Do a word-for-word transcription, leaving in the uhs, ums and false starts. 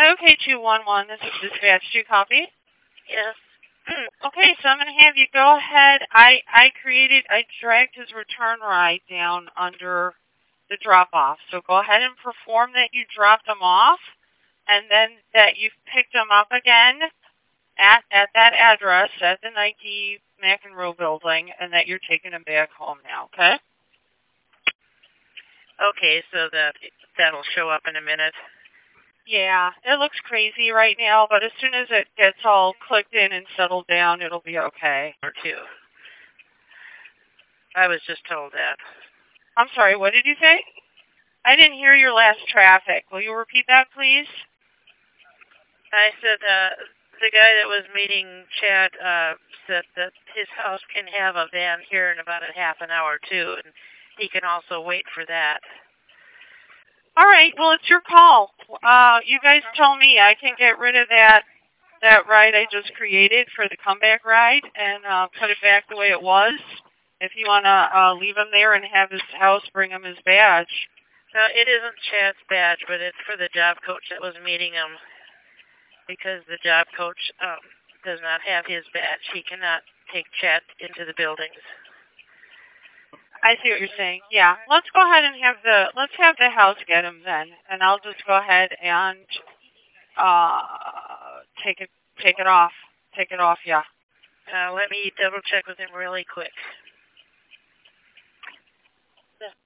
Okay, two one one, this is dispatch. Do you copy? Yes. Okay, so I'm going to have you go ahead. I, I created, I dragged his return ride down under the drop-off. So go ahead and perform that you dropped him off, and then that you've picked him up again at, at that address, at the Nike McEnroe building, and that you're taking him back home now, okay? Okay, so that that'll show up in a minute. Yeah, it looks crazy right now, but as soon as it gets all clicked in and settled down, it'll be okay. Or two. I was just told that. I'm sorry, what did you say? I didn't hear your last traffic. Will you repeat that, please? I said uh, the guy that was meeting Chad uh, said that his house can have a van here in about a half an hour, too, and he can also wait for that. All right, well, it's your call. Uh, you guys tell me. I can get rid of that that ride I just created for the comeback ride and uh, put it back the way it was. If you want to uh, leave him there and have his house bring him his badge. No, it isn't Chad's badge, but it's for the job coach that was meeting him. Because the job coach um, does not have his badge, he cannot take Chad into the buildings. I see what you're saying. Yeah, let's go ahead and have the let's have the house get him then, and I'll just go ahead and uh take it take it off take it off. Yeah. Uh, let me double check with him really quick.